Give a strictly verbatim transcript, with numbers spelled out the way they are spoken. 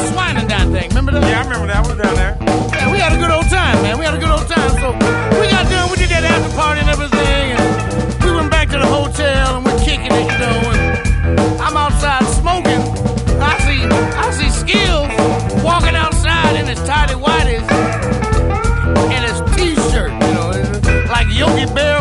Wine and Dine thing. Remember that? Yeah, I remember that. We were down there. Yeah, we had a good old time, man. We had a good old time. So we got done. We did that after party and everything, and we went back to the hotel and we're kicking it, you know. And I'm outside smoking. I see, I see Skills walking outside in his tidy whities and his T-shirt, you know, like Yogi Bear